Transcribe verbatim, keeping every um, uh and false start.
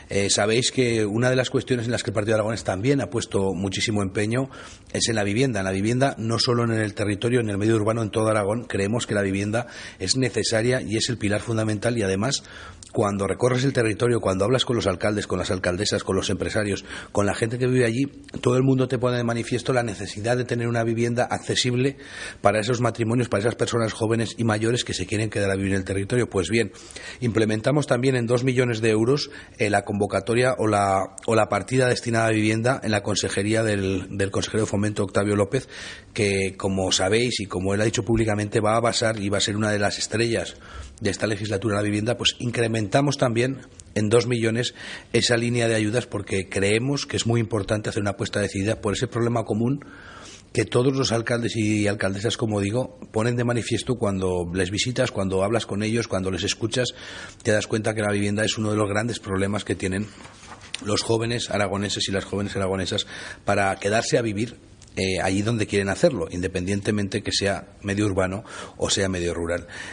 Eh, sabéis que una de las cuestiones en las que el Partido Aragonés también ha puesto muchísimo empeño es en la vivienda. En la vivienda, no solo en el territorio, en el medio urbano, en todo Aragón, creemos que la vivienda es necesaria y es el pilar fundamental, y además, cuando recorres el territorio, cuando hablas con los alcaldes, con las alcaldesas, con los empresarios, con la gente que vive allí, todo el mundo te pone de manifiesto la necesidad de tener una vivienda accesible para esos matrimonios, para esas personas jóvenes y mayores que se quieren quedar a vivir en el territorio. Pues bien, implementamos también en dos millones de euros eh, la convocatoria o la, o la partida destinada a vivienda en la consejería del, del consejero de Fomento, Octavio López, que, como sabéis y como él ha dicho públicamente, va a basar y va a ser una de las estrellas de esta legislatura de la vivienda. Pues incrementamos también en dos millones esa línea de ayudas, porque creemos que es muy importante hacer una apuesta decidida por ese problema común que todos los alcaldes y alcaldesas, como digo, ponen de manifiesto cuando les visitas, cuando hablas con ellos, cuando les escuchas. Te das cuenta que la vivienda es uno de los grandes problemas que tienen los jóvenes aragoneses y las jóvenes aragonesas para quedarse a vivir eh, allí donde quieren hacerlo, independientemente que sea medio urbano o sea medio rural.